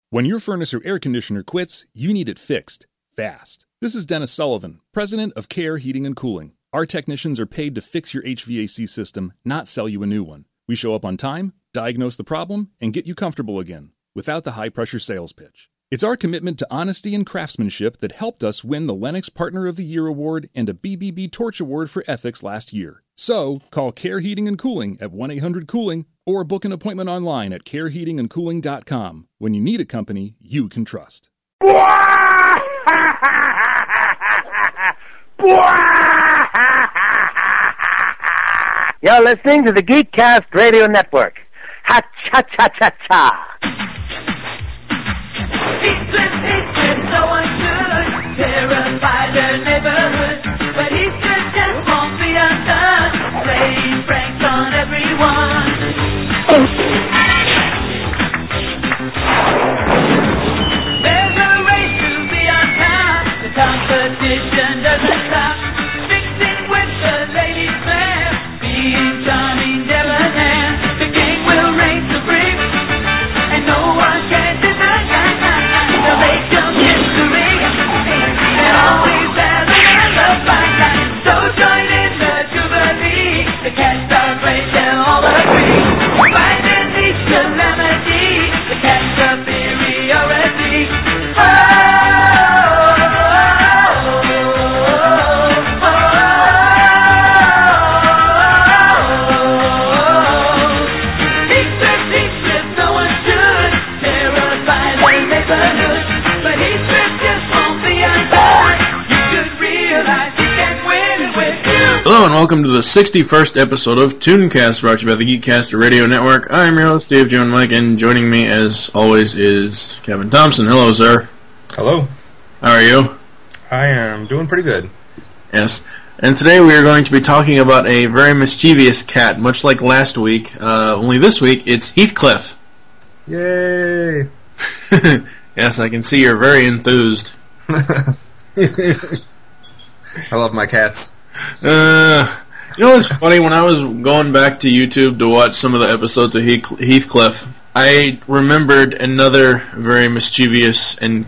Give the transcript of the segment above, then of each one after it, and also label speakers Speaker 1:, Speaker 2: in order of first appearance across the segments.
Speaker 1: When your furnace or air conditioner quits, you need it fixed, fast. This is Dennis Sullivan, president of Care Heating and Cooling. Our technicians are paid to fix your HVAC system, not sell you a new one. We show up on time, diagnose the problem, and get you comfortable again, without the high-pressure sales pitch. It's our commitment to honesty and craftsmanship that helped us win the Lennox Partner of the Year Award and a BBB Torch Award for Ethics last year. So, call Care Heating and Cooling at 1-800-COOLING or book an appointment online at careheatingandcooling.com. When you need a company you can trust.
Speaker 2: You're listening to the Geekcast Radio Network. Ha-cha-cha-cha-cha.
Speaker 3: No one should terrify their neighborhood, but he just won't be undone, playing pranks on everyone. There's a race to be on top, the competition doesn't stop, fixing with the ladies' man, being charming, debonair, the king will reign supreme, and no one can deny. The make-up history, and always have another fine time. So join in the jubilee, the cat star plays shall all agree. Finding each calamity, the cat's superiority. Oh, Secret, no one should terrify the neighborhood. But he's just won't be undone. You should realize he can win with you.
Speaker 4: Hello and welcome to the 61st episode of Tooncast, brought to you by the Geekcast Radio Network. I'm your host, Dave Joe Mike, and joining me as always is Kevin Thompson. Hello, sir.
Speaker 5: Hello.
Speaker 4: How are you?
Speaker 5: I am doing pretty good.
Speaker 4: Yes. And today we are going to be talking about a very mischievous cat, much like last week. Only this week it's Heathcliff.
Speaker 5: Yay!
Speaker 4: Yes, I can see you're very enthused.
Speaker 5: I love my cats.
Speaker 4: You know what's funny? When I was going back to YouTube to watch some of the episodes of Heathcliff, I remembered another very mischievous and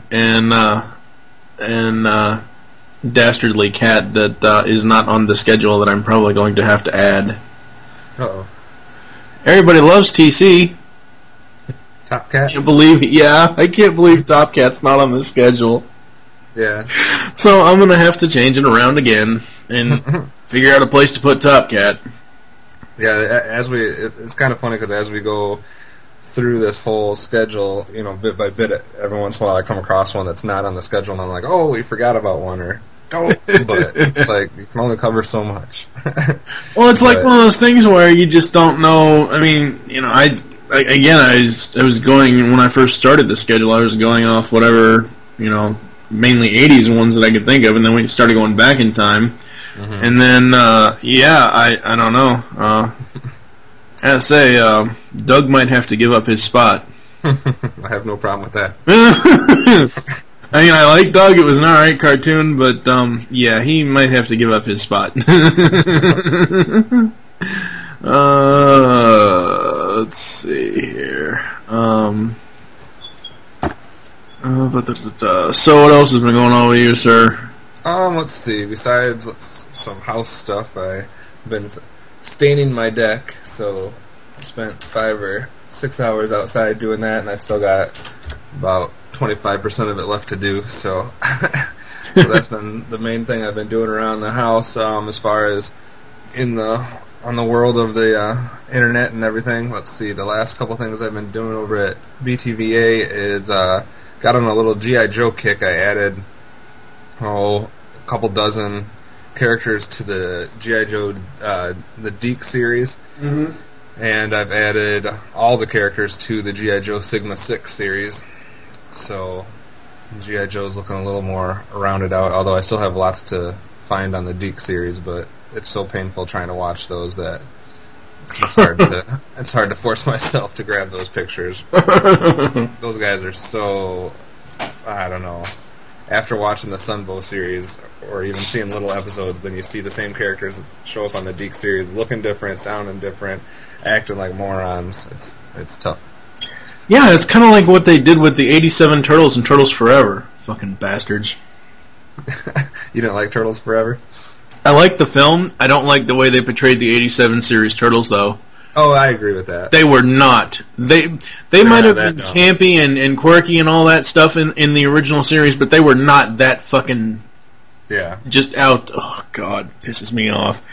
Speaker 4: dastardly cat that is not on the schedule that I'm probably going to have to add.
Speaker 5: Uh-oh.
Speaker 4: Everybody loves TC.
Speaker 5: Top Cat?
Speaker 4: I can't believe Top Cat's not on the schedule.
Speaker 5: Yeah.
Speaker 4: So I'm going to have to change it around again and figure out a place to put Top Cat.
Speaker 5: Yeah, it's kind of funny because as we go through this whole schedule, you know, bit by bit, every once in a while I come across one that's not on the schedule and I'm like, oh, we forgot about one, or but it's like, you can only cover so much.
Speaker 4: Well, it's like one of those things where you just don't know. I mean, you know, I was going, when I first started the schedule, I was going off whatever, you know, mainly 80s ones that I could think of, and then we started going back in time. Mm-hmm. And then, I don't know. I have to say, Doug might have to give up his spot.
Speaker 5: I have no problem with that.
Speaker 4: I mean, I like Doug. It was an alright cartoon, but, he might have to give up his spot. Let's see here. So what else has been going on with you, sir?
Speaker 5: Let's see. Besides some house stuff, I've been staining my deck, so I spent 5 or 6 hours outside doing that, and I still got about 25% of it left to do, so so that's been the main thing I've been doing around the house. As far as on the world of the internet and everything, let's see, the last couple things I've been doing over at BTVA is got on a little G.I. Joe kick. I added a couple dozen characters to the G.I. Joe the Deke series, mm-hmm. And I've added all the characters to the G.I. Joe Sigma 6 series, so G.I. Joe's looking a little more rounded out, although I still have lots to find on the Deke series, but it's so painful trying to watch those that it's hard to force myself to grab those pictures. Those guys are so, I don't know. After watching the Sunbow series, or even seeing little episodes, then you see the same characters show up on the Deke series, looking different, sounding different, acting like morons. It's tough.
Speaker 4: Yeah, it's kind of like what they did with the 87 Turtles and Turtles Forever. Fucking bastards.
Speaker 5: You didn't like Turtles Forever?
Speaker 4: I like the film. I don't like the way they portrayed the 87 series Turtles, though.
Speaker 5: Oh, I agree with that.
Speaker 4: They were not. They might have been campy and quirky and all that stuff in the original series, but they were not that fucking...
Speaker 5: Yeah.
Speaker 4: Just out... Oh, God. Pisses me off.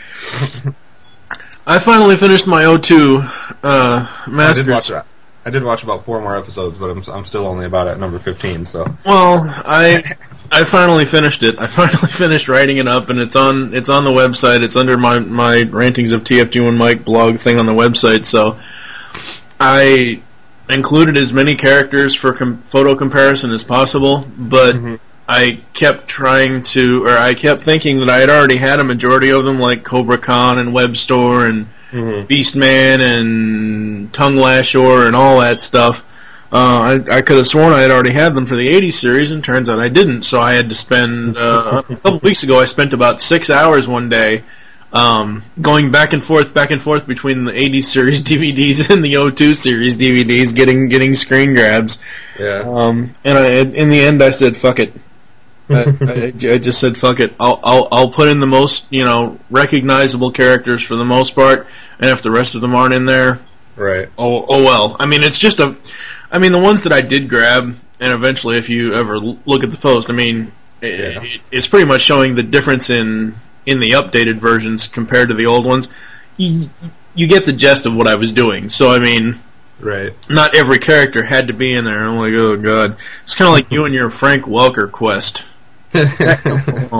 Speaker 4: I finally finished my O2 Masters.
Speaker 5: I did watch about 4 more episodes, but I'm still only about at number 15, so...
Speaker 4: Well, I finally finished it. I finally finished writing it up, and it's on the website. It's under my Rantings of TFG and Mike blog thing on the website, so I included as many characters for photo comparison as possible, but I kept I kept thinking that I had already had a majority of them, like Cobra Khan and Webstore and Beastman and Tongue Lashor and all that stuff. I could have sworn I had already had them for the 80s series, and turns out I didn't, so I had to spend... a couple weeks ago, I spent about 6 hours one day going back and forth between the 80s series DVDs and the O2 series DVDs, getting screen grabs.
Speaker 5: Yeah.
Speaker 4: And in the end, I said, fuck it. I just said, fuck it. I'll put in the most, recognizable characters for the most part, and if the rest of them aren't in there,
Speaker 5: right.
Speaker 4: Oh well. I mean, it's just the ones that I did grab, and eventually, if you ever look at the post, I mean, it's pretty much showing the difference in the updated versions compared to the old ones. You get the gist of what I was doing. So, I mean,
Speaker 5: right.
Speaker 4: Not every character had to be in there. I'm like, oh god, it's kind of like you and your Frank Welker quest.
Speaker 5: What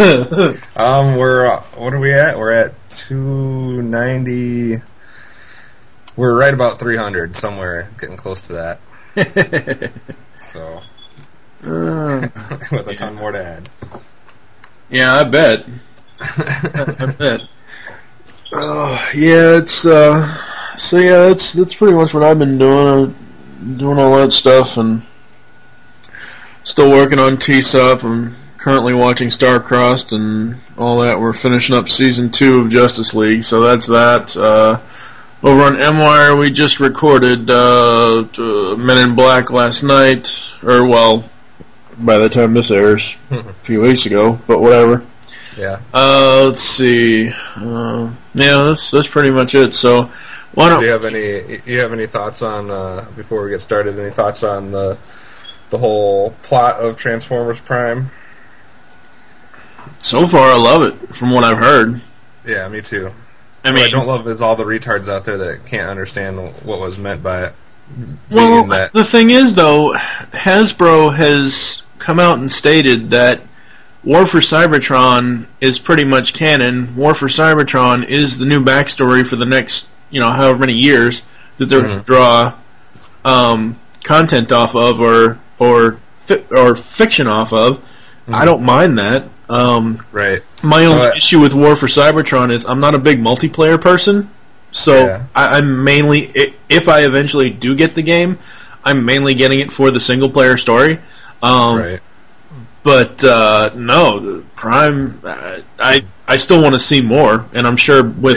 Speaker 5: are we at? We're at 290. We're right about 300 somewhere, getting close to that. So, with a ton more to add.
Speaker 4: Yeah, I bet. I bet. Yeah, it's so yeah, that's pretty much what I've been doing. Doing all that stuff, and still working on TSUP. I'm currently watching Star-Crossed and all that. We're finishing up season 2 of Justice League, so that's that. Over on MWire, we just recorded Men in Black last night, or well, by the time this airs, a few weeks ago, but whatever.
Speaker 5: Yeah.
Speaker 4: Let's see. Yeah, that's pretty much it. So, why don't
Speaker 5: do you have any thoughts on before we get started? Any thoughts on the whole plot of Transformers Prime?
Speaker 4: So far, I love it. From what I've heard.
Speaker 5: Yeah, me too.
Speaker 4: What
Speaker 5: I don't love is all the retards out there that can't understand what was meant by it.
Speaker 4: Well, the thing is, though, Hasbro has come out and stated that War for Cybertron is pretty much canon. War for Cybertron is the new backstory for the next, however many years that they're going to draw content off of or fiction off of. I don't mind that.
Speaker 5: Right.
Speaker 4: My only issue with War for Cybertron is I'm not a big multiplayer person, so I'm mainly, if I eventually do get the game, I'm mainly getting it for the single player story.
Speaker 5: Right.
Speaker 4: But no, Prime, I still want to see more, and I'm sure with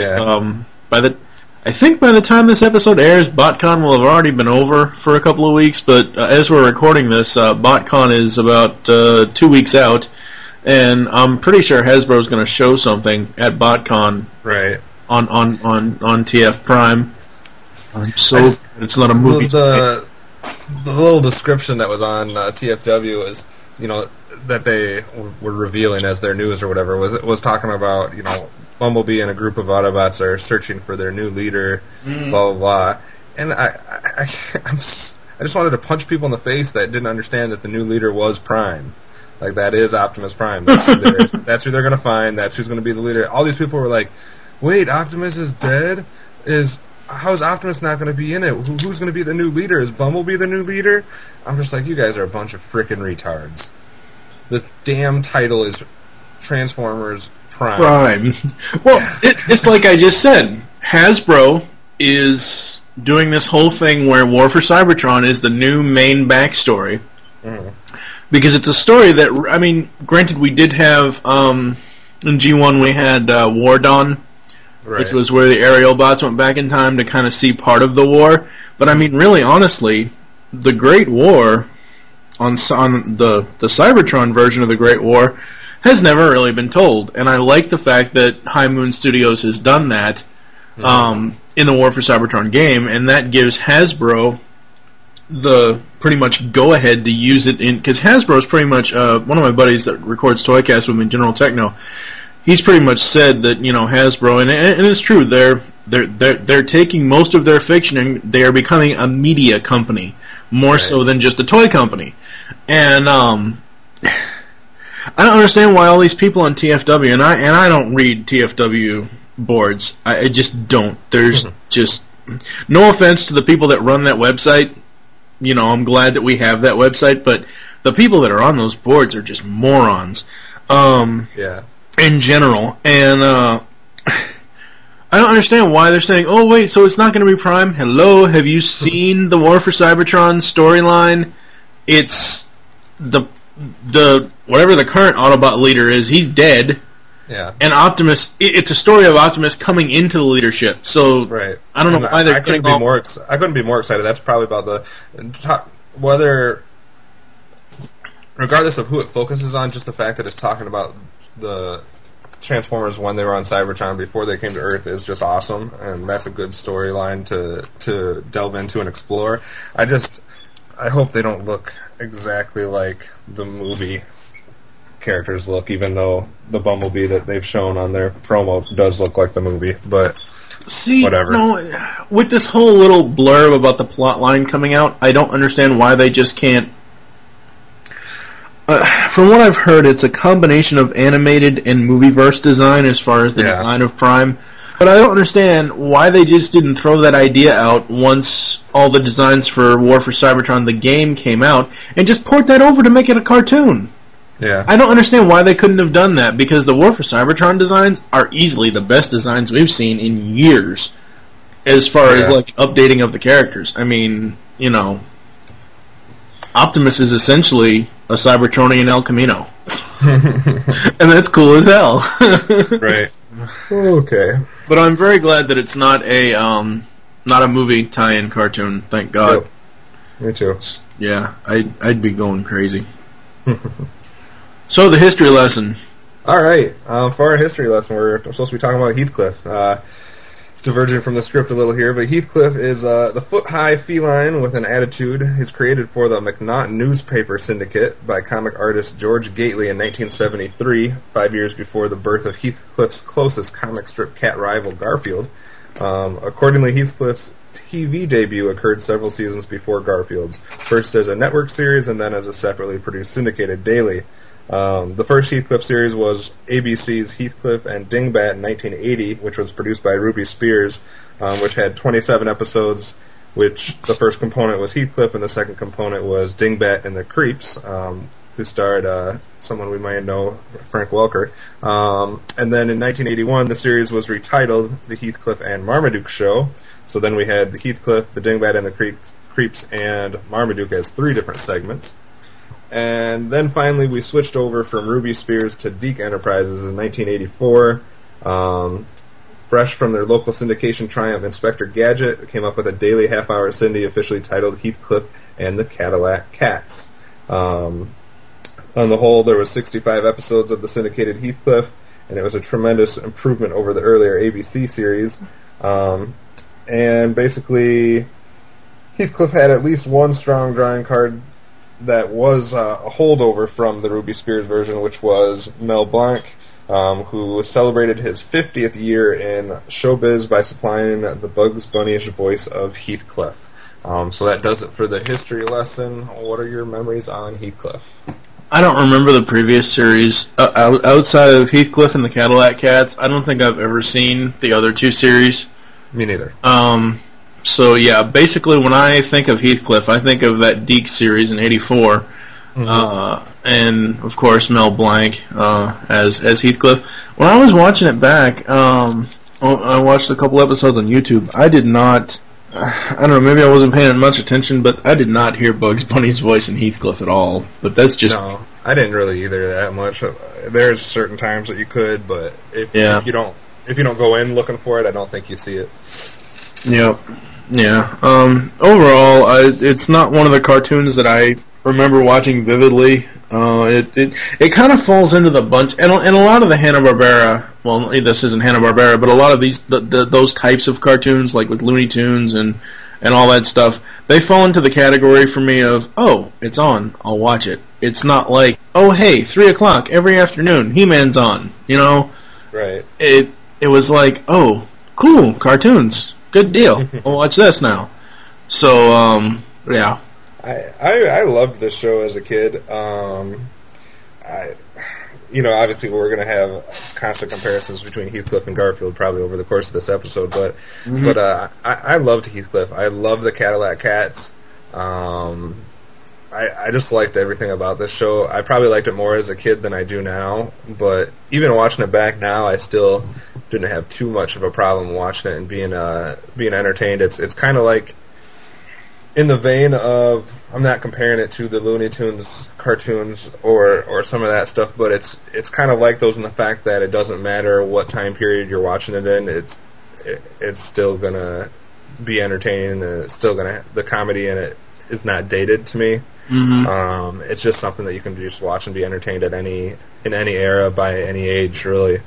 Speaker 4: I think by the time this episode airs, BotCon will have already been over for a couple of weeks. But as we're recording this, BotCon is about 2 weeks out. And I'm pretty sure Hasbro's going to show something at BotCon,
Speaker 5: right?
Speaker 4: On TF Prime. It's not a movie.
Speaker 5: The little description that was on TFW is, that they were revealing as their news or whatever was talking about, Bumblebee and a group of Autobots are searching for their new leader, blah blah blah. And I just wanted to punch people in the face that didn't understand that the new leader was Prime. Like, that is Optimus Prime. That's who they're going to find. That's who's going to be the leader. All these people were like, wait, Optimus is dead? How is Optimus not going to be in it? Who's going to be the new leader? Is Bumblebee the new leader? I'm just like, you guys are a bunch of frickin' retards. The damn title is Transformers Prime.
Speaker 4: Well, it's like I just said. Hasbro is doing this whole thing where War for Cybertron is the new main backstory. Because it's a story that, granted, we did have, in G1 we had War Dawn, which was where the aerial bots went back in time to kind of see part of the war. But, really, honestly, the Great War on the Cybertron version of the Great War has never really been told, and I like the fact that High Moon Studios has done that in the War for Cybertron game, and that gives Hasbro the pretty much go-ahead to use it in, because Hasbro is pretty much one of my buddies that records Toycast with me, General Techno. He's pretty much said that, you know, Hasbro, and it's true, they're taking most of their fiction and they are becoming a media company more so than just a toy company. And I don't understand why all these people on TFW, and I don't read TFW boards. I just don't. There's just no offense to the people that run that website. You know, I'm glad that we have that website, but the people that are on those boards are just morons. In general, and I don't understand why they're saying, "Oh wait, so it's not going to be Prime." Hello, have you seen the War for Cybertron storyline? It's the whatever the current Autobot leader is, he's dead.
Speaker 5: Yeah. And
Speaker 4: Optimus, it's a story of Optimus coming into the leadership. So I don't know why they're
Speaker 5: couldn't be more. I couldn't be more excited. That's probably about whether, regardless of who it focuses on, just the fact that it's talking about the Transformers when they were on Cybertron before they came to Earth is just awesome, and that's a good storyline to delve into and explore. I hope they don't look exactly like the movie characters look, even though the Bumblebee that they've shown on their promo does look like the movie, but whatever.
Speaker 4: No, with this whole little blurb about the plot line coming out, I don't understand why they just can't. From what I've heard, it's a combination of animated and movieverse design as far as the design of Prime. But I don't understand why they just didn't throw that idea out once all the designs for War for Cybertron, the game, came out, and just port that over to make it a cartoon.
Speaker 5: Yeah.
Speaker 4: I don't understand why they couldn't have done that, because the War for Cybertron designs are easily the best designs we've seen in years as far as like updating of the characters. I mean, you know, Optimus is essentially a Cybertronian El Camino. And that's cool as hell.
Speaker 5: Right. Okay.
Speaker 4: But I'm very glad that it's not a movie tie-in cartoon, thank God.
Speaker 5: Yep. Me too.
Speaker 4: Yeah, I'd be going crazy. So, the history lesson.
Speaker 5: Alright, for our history lesson, we're supposed to be talking about Heathcliff. Diverging from the script a little here, but Heathcliff is the foot-high feline with an attitude. He's created for the McNaught newspaper syndicate by comic artist George Gately in 1973, 5 years before the birth of Heathcliff's closest comic strip cat rival, Garfield. Accordingly, Heathcliff's TV debut occurred several seasons before Garfield's, first as a network series and then as a separately produced syndicated daily. The first Heathcliff series was ABC's Heathcliff and Dingbat in 1980, which was produced by Ruby Spears, which had 27 episodes, which the first component was Heathcliff and the second component was Dingbat and the Creeps, who starred someone we might know, Frank Welker. And then in 1981, the series was retitled The Heathcliff and Marmaduke Show. So then we had the Heathcliff, the Dingbat and the Creeps, and Marmaduke as 3 different segments. And then finally we switched over from Ruby Spears to Deke Enterprises in 1984. Fresh from their local syndication triumph, Inspector Gadget came up with a daily half-hour Cindy officially titled Heathcliff and the Cadillac Cats. On the whole, there was 65 episodes of the syndicated Heathcliff, and it was a tremendous improvement over the earlier ABC series. And basically, Heathcliff had at least one strong drawing card that was a holdover from the Ruby Spears version, which was Mel Blanc, who celebrated his 50th year in showbiz by supplying the Bugs Bunny-ish voice of Heathcliff. So that does it for the history lesson. What are your memories on Heathcliff?
Speaker 4: I don't remember the previous series. Outside of Heathcliff and the Cadillac Cats, I don't think I've ever seen the other 2 series.
Speaker 5: Me neither.
Speaker 4: So yeah, basically when I think of Heathcliff, I think of that Deke series in '84, and of course Mel Blanc as Heathcliff. When I was watching it back, I watched a couple episodes on YouTube. I did not, I don't know, maybe I wasn't paying much attention, but I did not hear Bugs Bunny's voice in Heathcliff at all. But that's just
Speaker 5: no, I didn't really either that much. There's certain times that you could, but if you don't go in looking for it, I don't think you see it.
Speaker 4: Yep. Yeah. Overall, it's not one of the cartoons that I remember watching vividly. It kind of falls into the bunch, and a lot of the Hanna-Barbera. Well, this isn't Hanna-Barbera, but a lot of those types of cartoons, like with Looney Tunes and all that stuff, they fall into the category for me of, oh, it's on, I'll watch it. It's not like, oh, hey, 3 o'clock every afternoon, He-Man's on. You know,
Speaker 5: Right.
Speaker 4: It was like, oh, cool, cartoons. Good deal. I'll watch this now. So, yeah.
Speaker 5: I loved this show as a kid. Obviously we're going to have constant comparisons between Heathcliff and Garfield probably over the course of this episode, but I loved Heathcliff. I love the Cadillac Cats. I just liked everything about this show. I probably liked it more as a kid than I do now, but even watching it back now, I still didn't have too much of a problem watching it and being entertained. It's kind of like in the vein of, I'm not comparing it to the Looney Tunes cartoons or some of that stuff, but it's kind of like those in the fact that it doesn't matter what time period you're watching it in. It's still gonna be entertaining, and it's still the comedy in it is not dated to me.
Speaker 4: Mm-hmm.
Speaker 5: It's just something that you can just watch and be entertained in any era by any age, really.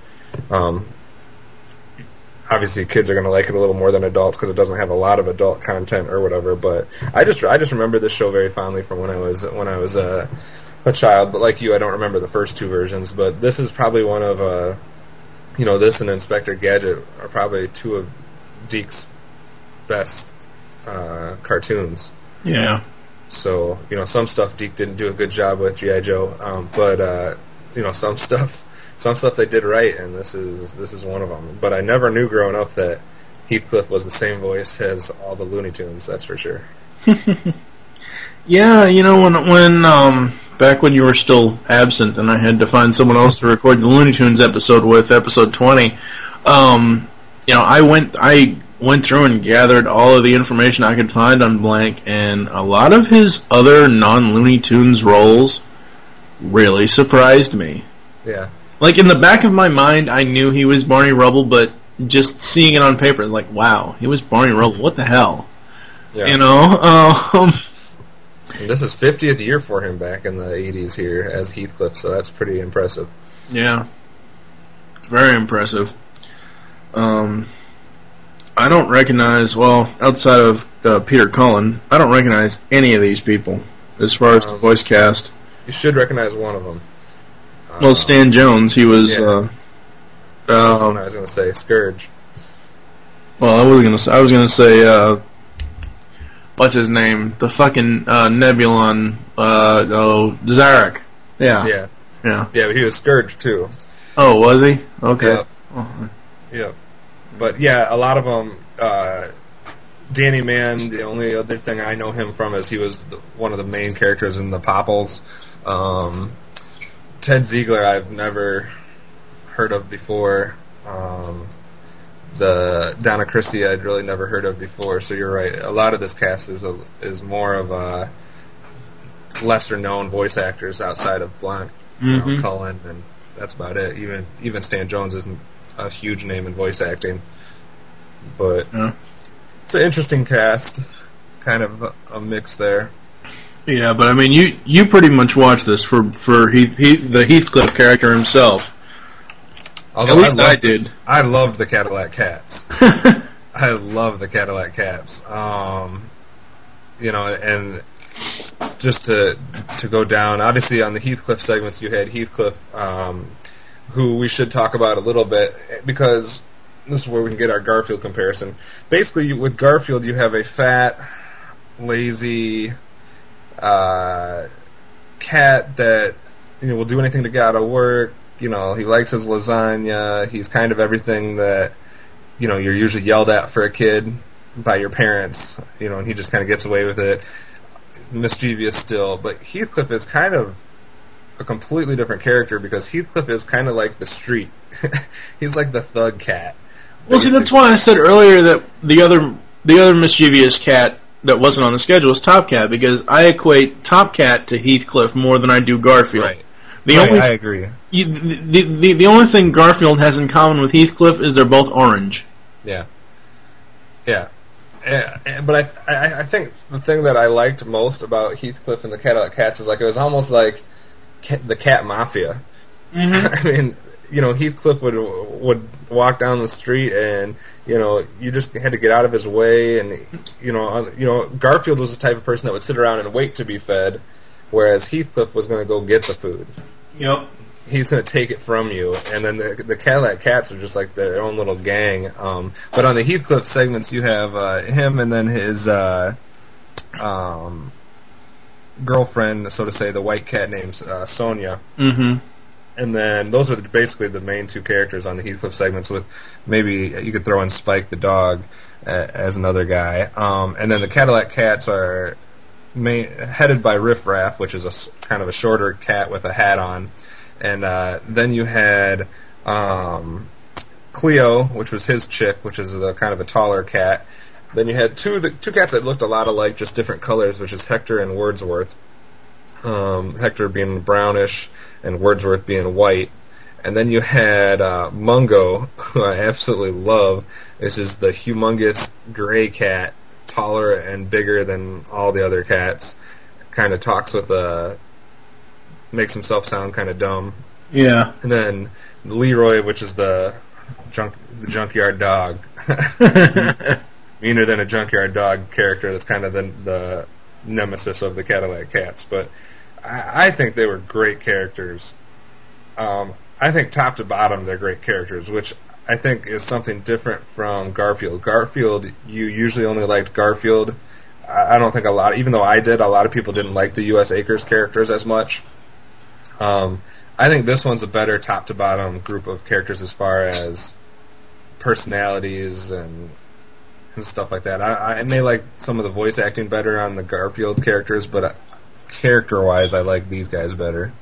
Speaker 5: Obviously, kids are going to like it a little more than adults because it doesn't have a lot of adult content or whatever. But I just remember this show very fondly from when I was a child. But like you, I don't remember the first two versions. But this is probably one of this and Inspector Gadget are probably two of Deke's best cartoons.
Speaker 4: Yeah.
Speaker 5: So, some stuff Deke didn't do a good job with, G.I. Joe, but some stuff they did right, and this is one of them. But I never knew growing up that Heathcliff was the same voice as all the Looney Tunes, that's for sure.
Speaker 4: Yeah, when back when you were still absent and I had to find someone else to record the Looney Tunes episode with, episode 20, I went through and gathered all of the information I could find on Blank, and a lot of his other non-Looney Tunes roles really surprised me.
Speaker 5: Yeah.
Speaker 4: Like, in the back of my mind, I knew he was Barney Rubble, but just seeing it on paper, like, wow, he was Barney Rubble, what the hell?
Speaker 5: Yeah.
Speaker 4: And
Speaker 5: this is 50th year for him back in the 80s here as Heathcliff, so that's pretty impressive.
Speaker 4: Yeah. Very impressive. I don't recognize, outside of Peter Cullen, I don't recognize any of these people as far as the voice cast.
Speaker 5: You should recognize one of them.
Speaker 4: Well, Stan Jones, he was.
Speaker 5: Yeah. That's what I was going to say, Scourge.
Speaker 4: Well, I was going to say, what's his name? The fucking Nebulon, Zarek. Yeah.
Speaker 5: Yeah, but he was Scourge too.
Speaker 4: Oh, was he? Okay.
Speaker 5: Yep. Yep. But yeah, a lot of them. Danny Mann, the only other thing I know him from is he was one of the main characters in the Popples. Ted Ziegler I've never heard of before. The Donna Christie I'd really never heard of before. So you're right. A lot of this cast is more of a lesser known voice actors outside of Blanc, Cullen, and that's about it. Even Stan Jones isn't a huge name in voice acting, but it's an interesting cast, kind of a mix there.
Speaker 4: Yeah, but I mean, you pretty much watch this for the Heathcliff character himself.
Speaker 5: Although
Speaker 4: at least I did.
Speaker 5: I love the Cadillac Cats. I love the Cadillac Cats. And just to go down, obviously on the Heathcliff segments, you had Heathcliff, who we should talk about a little bit, because this is where we can get our Garfield comparison. Basically, with Garfield, you have a fat, lazy cat that will do anything to get out of work. He likes his lasagna. He's kind of everything that you're usually yelled at for a kid by your parents. And he just kind of gets away with it. Mischievous still, but Heathcliff is kind of a completely different character, because Heathcliff is kind of like the street. He's like the thug cat.
Speaker 4: Well, see, that's why I said earlier that the other mischievous cat that wasn't on the schedule was Top Cat, because I equate Top Cat to Heathcliff more than I do Garfield.
Speaker 5: Right. I agree.
Speaker 4: The only thing Garfield has in common with Heathcliff is they're both orange.
Speaker 5: Yeah. Yeah. But I think the thing that I liked most about Heathcliff and the Cadillac Cats is like it was almost like the Cat Mafia. I mean, you know, Heathcliff would walk down the street, and you know, you just had to get out of his way, and you know, Garfield was the type of person that would sit around and wait to be fed, whereas Heathcliff was going to go get the food.
Speaker 4: Yep.
Speaker 5: He's going to take it from you, and then the Cadillac Cats are just like their own little gang. But on the Heathcliff segments, you have him and then his girlfriend, so to say, the white cat named Sonia.
Speaker 4: Mm-hmm.
Speaker 5: And then those are basically the main two characters on the Heathcliff segments, with maybe you could throw in Spike the dog as another guy. And then the Cadillac Cats are headed by Riff Raff, which is a kind of a shorter cat with a hat on. And then you had Cleo, which was his chick, which is a kind of a taller cat. Then you had two cats that looked a lot alike, just different colors, which is Hector and Wordsworth. Hector being brownish and Wordsworth being white. And then you had Mungo, who I absolutely love. This is the humongous gray cat, taller and bigger than all the other cats. Kind of talks with makes himself sound kind of dumb.
Speaker 4: Yeah.
Speaker 5: And then Leroy, which is the junkyard dog. Meaner than a junkyard dog character. That's kind of the nemesis of the Cadillac Cats. But I think they were great characters. I think top to bottom they're great characters, which I think is something different from Garfield. Garfield, you usually only liked Garfield. I don't think even though I did, a lot of people didn't like the U.S. Acres characters as much. I think this one's a better top to bottom group of characters as far as personalities and stuff like that. I may like some of the voice acting better on the Garfield characters, but character-wise, I like these guys better.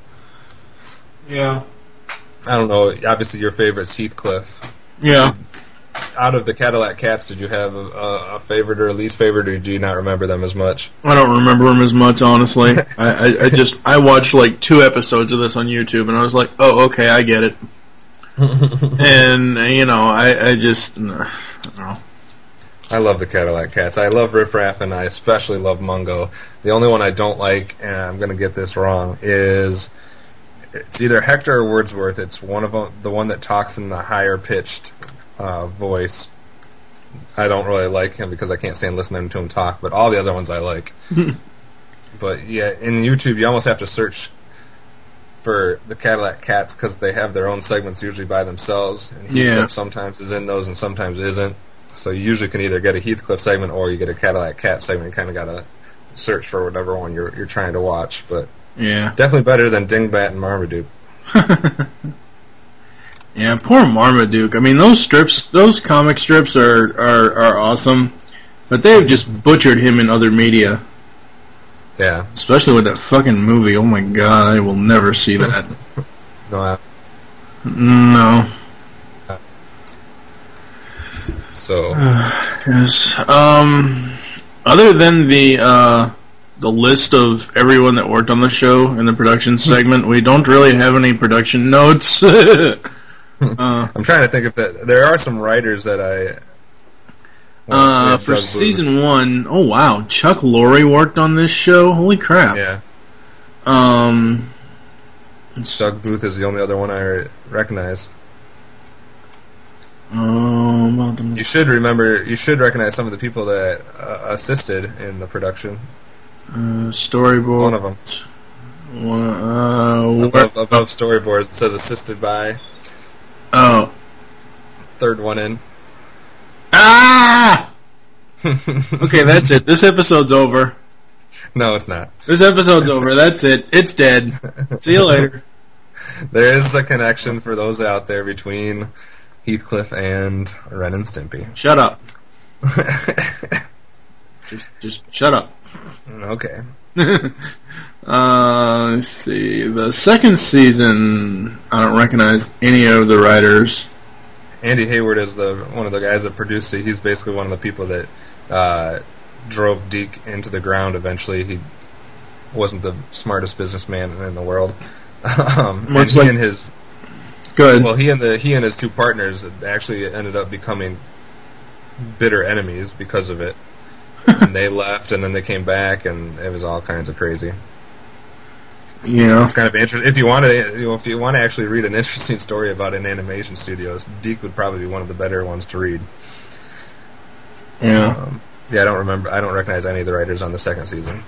Speaker 4: Yeah.
Speaker 5: I don't know. Obviously, your favorite's Heathcliff.
Speaker 4: Yeah.
Speaker 5: Out of the Cadillac Cats, did you have a favorite or a least favorite, or do you not remember them as much?
Speaker 4: I don't remember them as much, honestly. I watched like 2 episodes of this on YouTube, and I was like, oh, okay, I get it. And, you know, I don't know.
Speaker 5: I love the Cadillac Cats. I love Riff Raff, and I especially love Mungo. The only one I don't like, and I'm going to get this wrong, is it's either Hector or Wordsworth. It's one of them, the one that talks in the higher pitched voice. I don't really like him because I can't stand listening to him talk, but all the other ones I like. But yeah, in YouTube you almost have to search for the Cadillac Cats because they have their own segments usually by themselves, and Heathcliff sometimes is in those and sometimes isn't. So you usually can either get a Heathcliff segment or you get a Cadillac Cat segment. You kind of got to search for whatever one you're trying to watch, but
Speaker 4: yeah,
Speaker 5: definitely better than Dingbat and Marmaduke.
Speaker 4: Yeah, poor Marmaduke. I mean, those comic strips are awesome, but they've just butchered him in other media.
Speaker 5: Yeah,
Speaker 4: especially with that fucking movie. Oh my god, I will never see that. No.
Speaker 5: So
Speaker 4: yes. Other than the list of everyone that worked on the show in the production segment, we don't really have any production notes.
Speaker 5: I'm trying to think if there are some writers that
Speaker 4: for season 1. Oh wow, Chuck Lorre worked on this show. Holy crap!
Speaker 5: Yeah. Doug Booth is the only other one I recognize. You should recognize some of the people that assisted in the production.
Speaker 4: Storyboard.
Speaker 5: One of them. Above storyboards, it says assisted by.
Speaker 4: Oh.
Speaker 5: Third one in.
Speaker 4: Ah! Okay, that's it. This episode's over.
Speaker 5: No, it's not.
Speaker 4: This episode's over. That's it. It's dead. See you later.
Speaker 5: There is a connection for those out there between Heathcliff and Ren and Stimpy.
Speaker 4: Shut up. just shut up.
Speaker 5: Okay.
Speaker 4: Let's see. The second season, I don't recognize any of the writers.
Speaker 5: Andy Hayward is one of the guys that produced it. He's basically one of the people that drove Deke into the ground eventually. He wasn't the smartest businessman in the world.
Speaker 4: Good.
Speaker 5: Well, he and his two partners actually ended up becoming bitter enemies because of it. and they left, and then they came back, and it was all kinds of crazy.
Speaker 4: Yeah.
Speaker 5: It's kind of interesting. If you want to actually read an interesting story about an animation studio, Deke would probably be one of the better ones to read.
Speaker 4: Yeah.
Speaker 5: Yeah, I don't recognize any of the writers on the second season.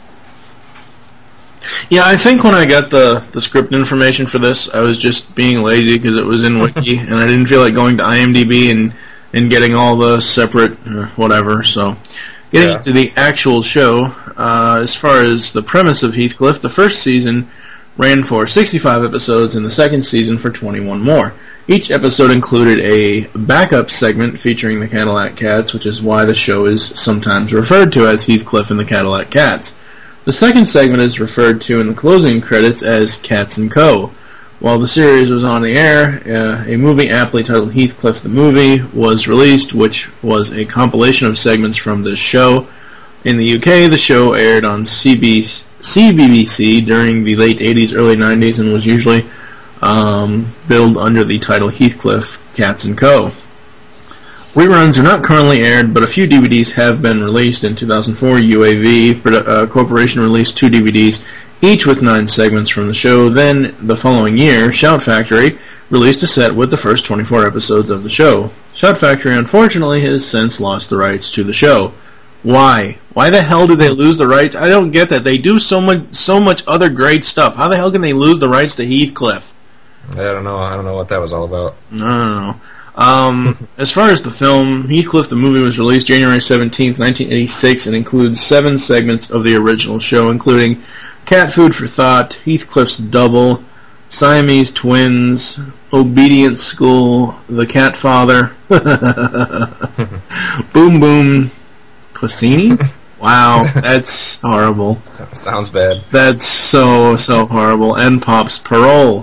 Speaker 4: Yeah, I think when I got the script information for this, I was just being lazy because it was in Wiki, and I didn't feel like going to IMDb and getting all the separate whatever. So, getting into the actual show, as far as the premise of Heathcliff, the first season ran for 65 episodes, and the second season for 21 more. Each episode included a backup segment featuring the Cadillac Cats, which is why the show is sometimes referred to as Heathcliff and the Cadillac Cats. The second segment is referred to in the closing credits as Cats & Co. While the series was on the air, a movie aptly titled Heathcliff the Movie was released, which was a compilation of segments from this show. In the UK, the show aired on CBBC during the late 80s, early 90s, and was usually billed under the title Heathcliff, Cats & Co. Reruns are not currently aired, but a few DVDs have been released. In 2004, UAV Corporation released 2 DVDs, each with 9 segments from the show. Then, the following year, Shout Factory released a set with the first 24 episodes of the show. Shout Factory, unfortunately, has since lost the rights to the show. Why? Why the hell did they lose the rights? I don't get that. They do so much other great stuff. How the hell can they lose the rights to Heathcliff?
Speaker 5: I don't know. I don't know what that was all about.
Speaker 4: No. As far as the film, Heathcliff the Movie was released January 17th, 1986, and includes 7 segments of the original show, including Cat Food for Thought, Heathcliff's Double, Siamese Twins, Obedience School, The Cat Father, Boom Boom Cassini? Wow, that's horrible.
Speaker 5: Sounds bad.
Speaker 4: That's so horrible. And Pop's Parole.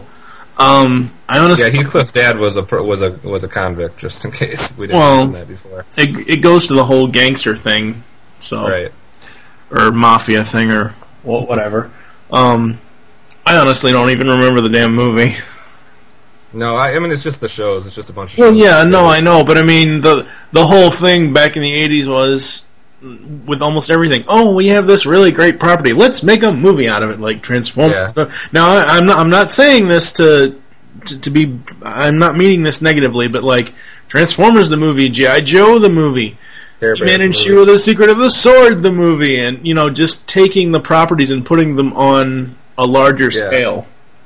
Speaker 4: I honestly,
Speaker 5: Heathcliff's dad was a convict, just in case we didn't mention that before.
Speaker 4: It goes to the whole gangster thing, so
Speaker 5: right,
Speaker 4: or mafia thing, or whatever. I honestly don't even remember the damn movie.
Speaker 5: No, I mean it's just the shows. It's just a bunch of
Speaker 4: shows.
Speaker 5: Well,
Speaker 4: yeah, no, I know, but I mean the whole thing back in the 80s was with almost everything. Oh, we have this really great property. Let's make a movie out of it, like Transformers. Yeah. Now, I'm not saying this to be. I'm not meaning this negatively, but like Transformers the movie, G.I. Joe the movie, Man and Shiro the Secret of the Sword the movie, and just taking the properties and putting them on a larger scale.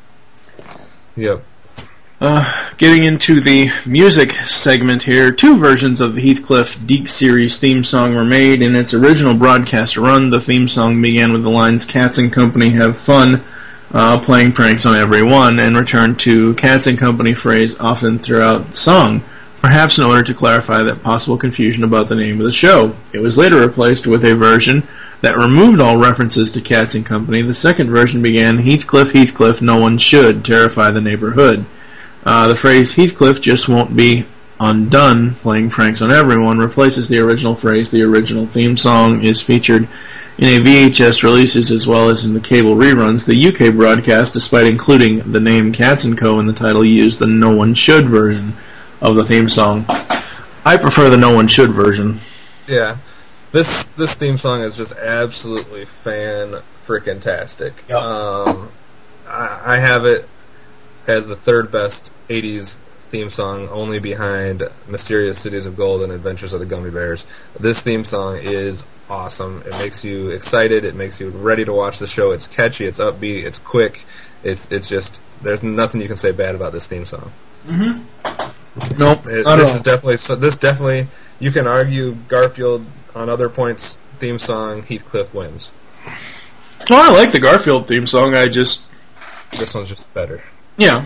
Speaker 5: Yep.
Speaker 4: Getting into the music segment here, 2 versions of the Heathcliff Deke series theme song were made. In its original broadcast run, the theme song began with the lines "Cats and Company have fun, playing pranks on everyone," and returned to "Cats and Company" phrase often throughout the song, perhaps in order to clarify that possible confusion about the name of the show. It was later replaced with a version that removed all references to Cats and Company. The second version began, "Heathcliff, Heathcliff, no one should terrify the neighborhood." The phrase "Heathcliff just won't be undone, playing pranks on everyone" replaces the original phrase. The original theme song is featured in a VHS releases as well as in the cable reruns. The UK broadcast, despite including the name Cats & Co. in the title, used the "No One Should" version of the theme song. I prefer the "No One Should" version.
Speaker 5: Yeah. This theme song is just absolutely fan-frickin-tastic.
Speaker 4: Yep.
Speaker 5: I have it as the 3rd best 80s theme song, only behind Mysterious Cities of Gold and Adventures of the Gummy Bears. This theme song is awesome. It makes you excited. It makes you ready to watch the show. It's catchy. It's upbeat. It's quick. It's just, there's nothing you can say bad about this theme song.
Speaker 4: Mm-hmm. Nope.
Speaker 5: This definitely, you can argue Garfield on other points theme song, Heathcliff wins.
Speaker 4: Well, I like the Garfield theme song. This
Speaker 5: one's just better.
Speaker 4: Yeah.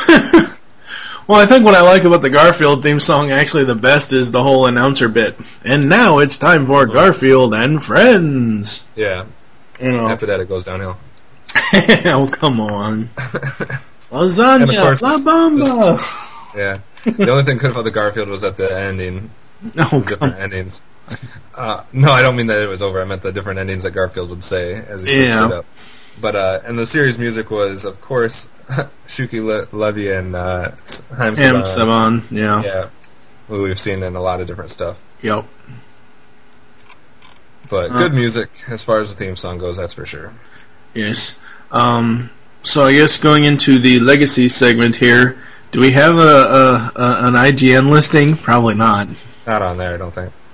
Speaker 4: Well, I think what I like about the Garfield theme song actually the best is the whole announcer bit. And now it's time for Garfield and Friends.
Speaker 5: Yeah. After that it goes downhill.
Speaker 4: Oh, come on. Lasagna, La Bamba.
Speaker 5: Yeah. The only thing good about the Garfield was at the ending. Different endings. No, I don't mean that it was over. I meant the different endings that Garfield would say as he switched it up. But and the series music was, of course, Shuki Levy and Haim
Speaker 4: Saban. Yeah,
Speaker 5: who we've seen in a lot of different stuff.
Speaker 4: Yep.
Speaker 5: But good music as far as the theme song goes, that's for sure.
Speaker 4: Yes. So I guess going into the legacy segment here, do we have an IGN listing? Probably not.
Speaker 5: Not on there, I don't think.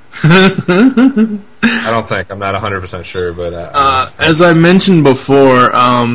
Speaker 5: I don't think. I'm not 100% sure, but...
Speaker 4: as I mentioned before,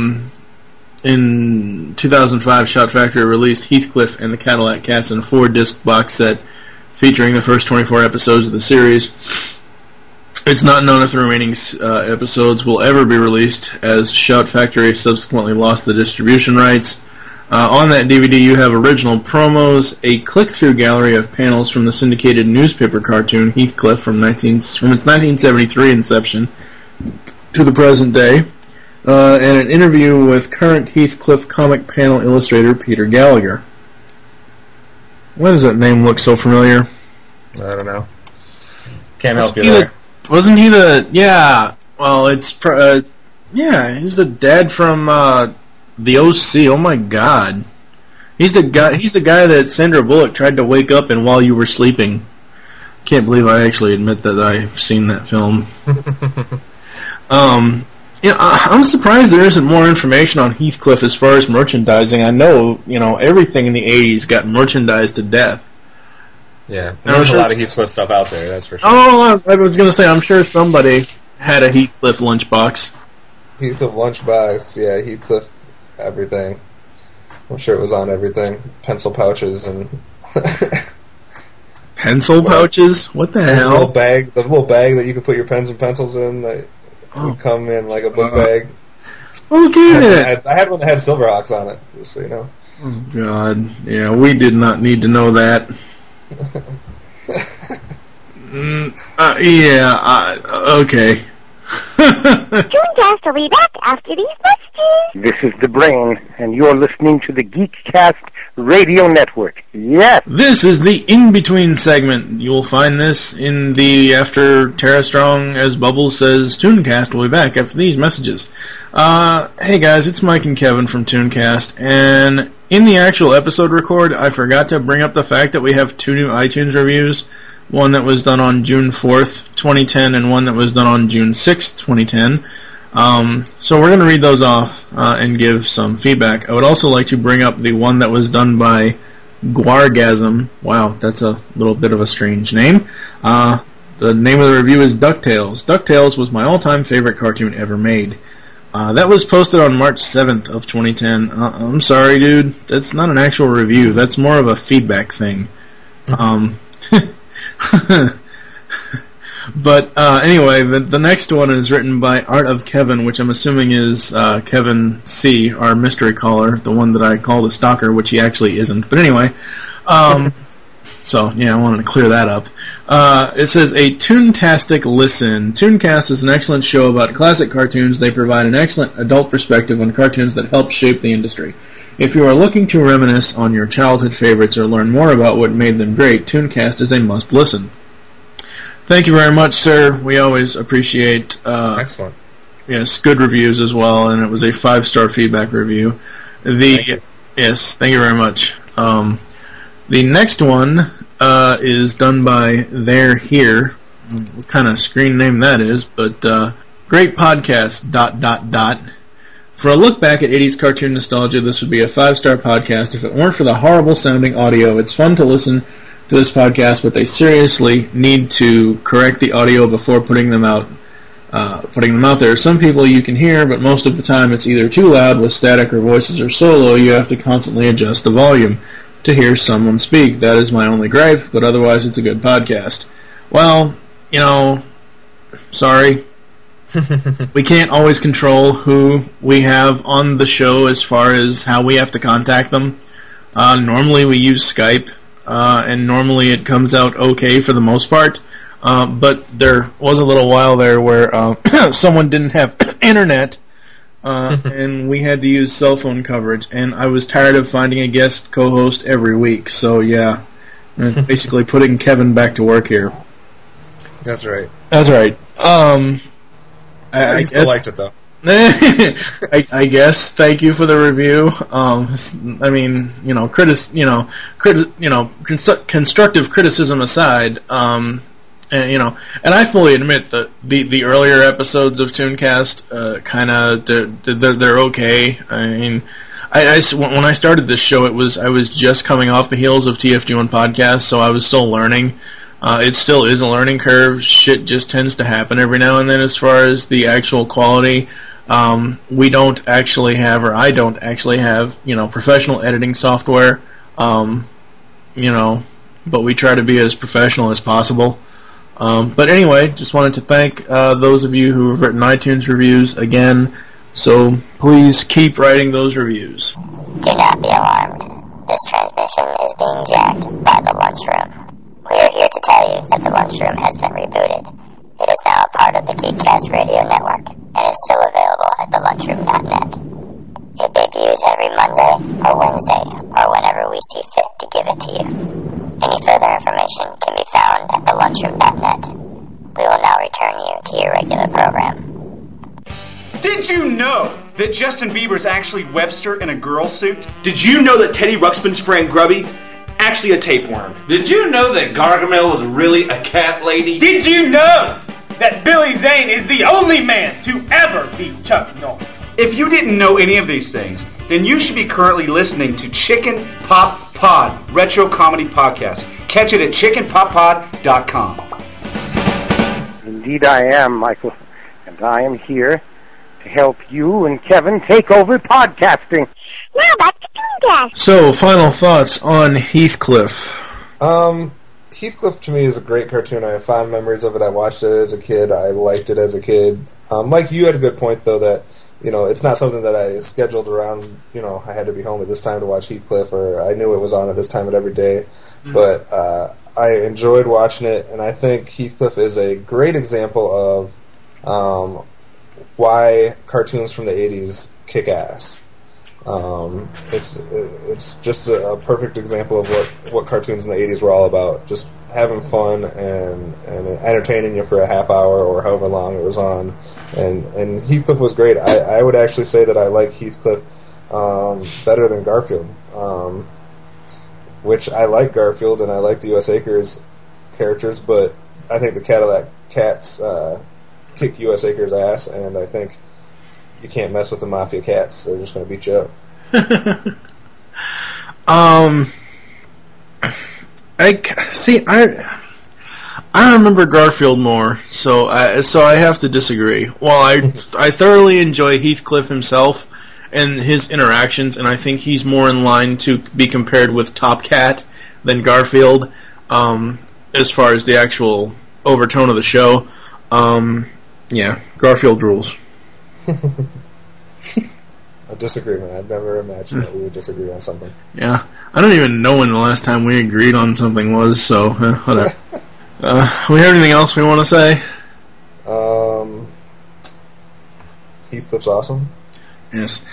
Speaker 4: in 2005, Shout Factory released Heathcliff and the Cadillac Cats in a 4-disc box set featuring the first 24 episodes of the series. It's not known if the remaining episodes will ever be released, as Shout Factory subsequently lost the distribution rights. On that DVD, you have original promos, a click-through gallery of panels from the syndicated newspaper cartoon Heathcliff from its 1973 inception to the present day, and an interview with current Heathcliff comic panel illustrator Peter Gallagher. Why does that name look so familiar?
Speaker 5: I don't know. Can't help you there.
Speaker 4: Wasn't he the... Yeah, well, it's... he's the dad from... The OC, oh my god. He's the guy that Sandra Bullock tried to wake up in while you were sleeping. Can't believe I actually admit that I've seen that film. I'm surprised there isn't more information on Heathcliff as far as merchandising. I know, everything in the 80s got merchandised to death.
Speaker 5: Yeah, there's a lot of Heathcliff stuff out there, that's for sure.
Speaker 4: Oh, I was going to say, I'm sure somebody had a Heathcliff lunchbox.
Speaker 5: Heathcliff lunchbox, yeah, Heathcliff everything. I'm sure it was on everything. Pencil pouches and...
Speaker 4: Pencil pouches? What the hell?
Speaker 5: The little bag that you could put your pens and pencils in that would come in like a book bag.
Speaker 4: Okay.
Speaker 5: I had one that had Silverhawks on it, just so you know.
Speaker 4: Oh, God. Yeah, we did not need to know that. Okay.
Speaker 6: Tooncast will be back after these messages.
Speaker 2: This is the Brain, and you're listening to the Geekcast Radio Network. Yes.
Speaker 4: This is the in-between segment. You will find this in the after Tara Strong, as Bubbles says, Tooncast will be back after these messages. Hey guys, it's Mike and Kevin from Tooncast, and in the actual episode record, I forgot to bring up the fact that we have 2 new iTunes reviews. One that was done on June 4th, 2010, and one that was done on June 6th, 2010. So we're going to read those off and give some feedback. I would also like to bring up the one that was done by Guargasm. Wow, that's a little bit of a strange name. The name of the review is DuckTales. DuckTales was my all-time favorite cartoon ever made. That was posted on March 7th of 2010. I'm sorry, dude. That's not an actual review. That's more of a feedback thing. But anyway, the next one is written by Art of Kevin, which I'm assuming is Kevin C., our mystery caller, the one that I called a stalker, which he actually isn't. But anyway, so yeah, I wanted to clear that up. It says, a Toontastic listen. Tooncast is an excellent show about classic cartoons. They provide an excellent adult perspective on cartoons that help shape the industry. If you are looking to reminisce on your childhood favorites or learn more about what made them great, Tooncast is a must-listen. Thank you very much, sir. We always appreciate...
Speaker 5: Excellent.
Speaker 4: Yes, good reviews as well, and it was a 5-star feedback review. Yes, thank you very much. The next one is done by They're Here. What kind of screen name that is, but great podcast, ... For a look back at 80s cartoon nostalgia, this would be a 5-star podcast if it weren't for the horrible sounding audio. It's fun to listen to this podcast, but they seriously need to correct the audio before putting them out there. Some people you can hear, but most of the time it's either too loud with static or voices are so low you have to constantly adjust the volume to hear someone speak. That is my only gripe, but otherwise it's a good podcast. Well, sorry. We can't always control who we have on the show as far as how we have to contact them. Normally we use Skype, and normally it comes out okay for the most part. But there was a little while there where someone didn't have internet, and we had to use cell phone coverage, and I was tired of finding a guest co-host every week. So yeah, basically putting Kevin back to work here.
Speaker 5: That's right.
Speaker 4: That's right.
Speaker 5: I still liked it though.
Speaker 4: I guess. Thank you for the review. I mean, constructive criticism aside, And, and I fully admit that the earlier episodes of Tooncast, kind of, they're okay. I mean, when I started this show, I was just coming off the heels of TFG1 podcast, so I was still learning. It still is a learning curve. Shit just tends to happen every now and then as far as the actual quality. We don't actually have, or I don't actually have, professional editing software, but we try to be as professional as possible. But anyway, just wanted to thank those of you who have written iTunes reviews again, so please keep writing those reviews.
Speaker 6: Do not be alarmed. This transmission is being jacked by the lunchroom. We are here to tell you that the lunchroom has been rebooted. It is now a part of the Geekcast Radio Network, and is still available at thelunchroom.net. It debuts every Monday or Wednesday, or whenever we see fit to give it to you. Any further information can be found at thelunchroom.net. We will now return you to your regular program.
Speaker 7: Did you know that Justin Bieber's actually Webster in a girl suit?
Speaker 8: Did you know that Teddy Ruxpin's friend Grubby actually a tapeworm?
Speaker 9: Did you know that Gargamel was really a cat lady?
Speaker 7: Did you know that Billy Zane is the only man to ever beat Chuck Norris? If you didn't know any of these things, then you should be currently listening to Chicken Pop Pod, Retro Comedy Podcast. Catch it at chickenpoppod.com.
Speaker 2: Indeed I am, Michael, and I am here to help you and Kevin take over podcasting.
Speaker 6: Now back to Tooncast.
Speaker 4: So, final thoughts on Heathcliff.
Speaker 5: Heathcliff to me is a great cartoon. I have fond memories of it. I watched it as a kid. I liked it as a kid. Mike, you had a good point, though, that it's not something that I scheduled around, I had to be home at this time to watch Heathcliff, or I knew it was on at this time at every day. Mm-hmm. But I enjoyed watching it, and I think Heathcliff is a great example of why cartoons from the 80s kick ass. It's just a perfect example of what cartoons in the 80s were all about. Just having fun and entertaining you for a half hour or however long it was on. And Heathcliff was great. I would actually say that I like Heathcliff better than Garfield. Which I like Garfield and I like the U.S. Acres characters, but I think the Cadillac Cats kick U.S. Acres ass, and I think you can't mess with the Mafia Cats. They're just going to beat you up.
Speaker 4: I remember Garfield more, so I have to disagree. While I thoroughly enjoy Heathcliff himself and his interactions, and I think he's more in line to be compared with Top Cat than Garfield, as far as the actual overtone of the show. Yeah, Garfield rules.
Speaker 5: A disagreement. I'd never imagined that we would disagree on something.
Speaker 4: Yeah, I don't even know when the last time we agreed on something was, so whatever. We heard anything else we want to say?
Speaker 5: Heathcliff's awesome.
Speaker 4: Yes.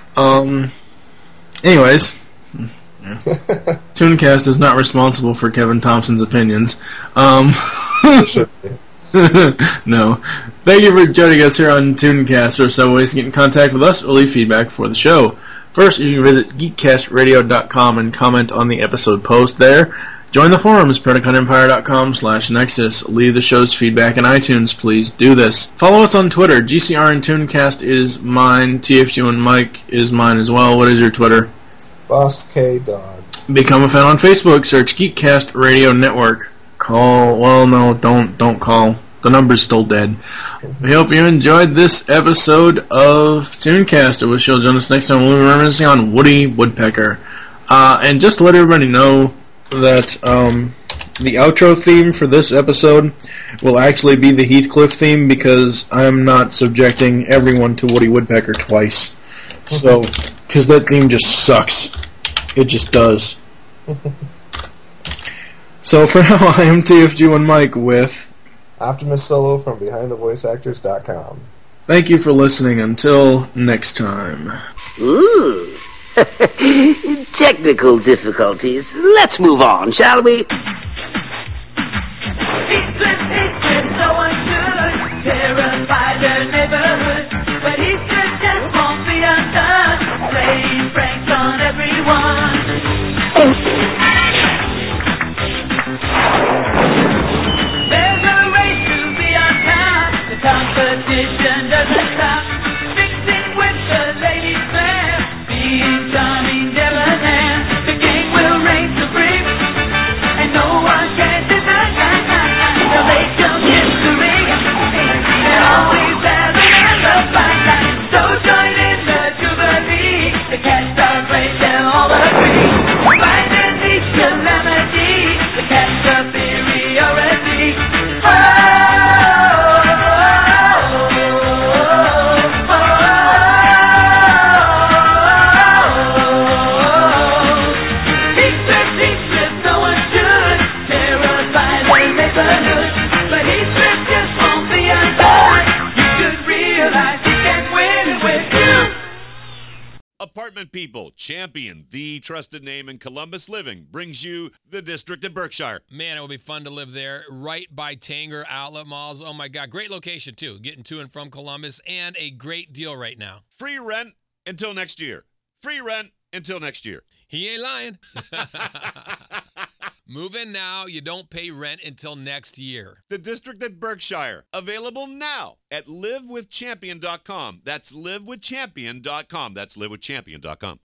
Speaker 4: Anyways, yeah. Tooncast is not responsible for Kevin Thompson's opinions.
Speaker 5: Should be.
Speaker 4: No. Thank you for joining us here on Tooncast. There are several ways to get in contact with us or leave feedback for the show. First, you can visit geekcastradio.com and comment on the episode post there. Join the forums, PredicationEmpire.com/Nexus. Leave the show's feedback in iTunes. Please do this. Follow us on Twitter. GCR and Tooncast is mine. TFG and Mike is mine as well. What is your Twitter?
Speaker 5: Boss K Dog.
Speaker 4: Become a fan on Facebook. Search Geekcast Radio Network. Call. Well, no, don't call. The number's still dead. We hope you enjoyed this episode of Tooncast. I wish you'll join us next time. We'll be reminiscing on Woody Woodpecker. And just to let everybody know that the outro theme for this episode will actually be the Heathcliff theme, because I'm not subjecting everyone to Woody Woodpecker twice. So, because that theme just sucks. It just does. So for now, I am TFG and Mike with
Speaker 5: Optimus Solo from BehindTheVoiceActors.com.
Speaker 4: Thank you for listening. Until next time.
Speaker 10: Ooh. Technical difficulties. Let's move on, shall we?
Speaker 3: Secret, no one should terrify their neighborhood, but Heathcliff just won't be undone, playing pranks on everyone. There's a
Speaker 11: apartment people, Champion, the trusted name in Columbus living, brings you the District at Berkshire.
Speaker 12: Man, it will be fun to live there, right by Tanger Outlet Malls. Oh my God, great location too, getting to and from Columbus, and a great deal right now.
Speaker 11: Free rent until next year. Free rent until next year.
Speaker 12: He ain't lying. Move in now. You don't pay rent until next year.
Speaker 11: The District at Berkshire. Available now at livewithchampion.com. That's livewithchampion.com. That's livewithchampion.com.